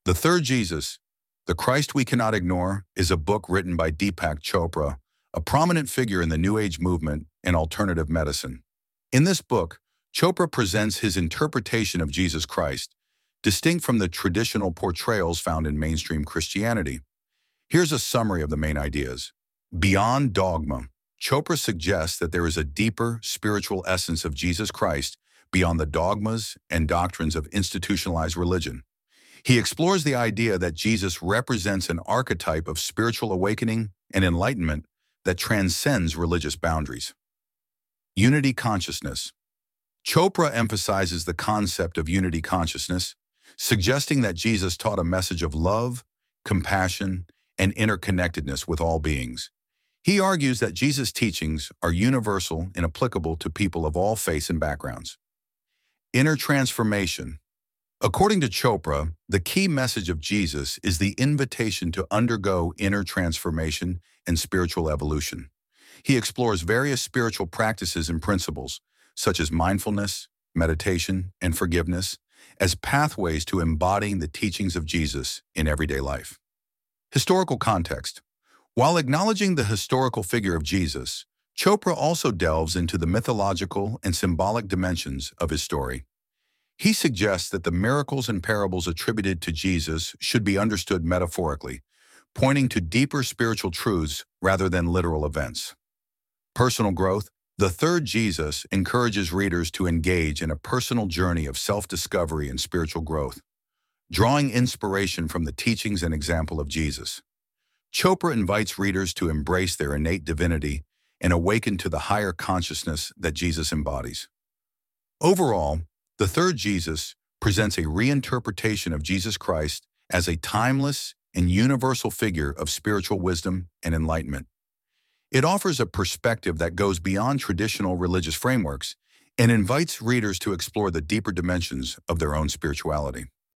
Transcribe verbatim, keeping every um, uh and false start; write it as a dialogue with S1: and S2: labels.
S1: The Third Jesus, The Christ We Cannot Ignore, is a book written by Deepak Chopra, a prominent figure in the New Age movement and alternative medicine. In this book, Chopra presents his interpretation of Jesus Christ, distinct from the traditional portrayals found in mainstream Christianity. Here's a summary of the main ideas. Beyond dogma, Chopra suggests that there is a deeper spiritual essence of Jesus Christ beyond the dogmas and doctrines of institutionalized religion. He explores the idea that Jesus represents an archetype of spiritual awakening and enlightenment that transcends religious boundaries. Unity consciousness. Chopra emphasizes the concept of unity consciousness, suggesting that Jesus taught a message of love, compassion, and interconnectedness with all beings. He argues that Jesus' teachings are universal and applicable to people of all faiths and backgrounds. Inner transformation. According to Chopra, the key message of Jesus is the invitation to undergo inner transformation and spiritual evolution. He explores various spiritual practices and principles, such as mindfulness, meditation, and forgiveness, as pathways to embodying the teachings of Jesus in everyday life. Historical context. While acknowledging the historical figure of Jesus, Chopra also delves into the mythological and symbolic dimensions of his story. He suggests that the miracles and parables attributed to Jesus should be understood metaphorically, pointing to deeper spiritual truths rather than literal events. Personal growth. The Third Jesus encourages readers to engage in a personal journey of self-discovery and spiritual growth, drawing inspiration from the teachings and example of Jesus. Chopra invites readers to embrace their innate divinity and awaken to the higher consciousness that Jesus embodies. Overall, The Third Jesus presents a reinterpretation of Jesus Christ as a timeless and universal figure of spiritual wisdom and enlightenment. It offers a perspective that goes beyond traditional religious frameworks and invites readers to explore the deeper dimensions of their own spirituality.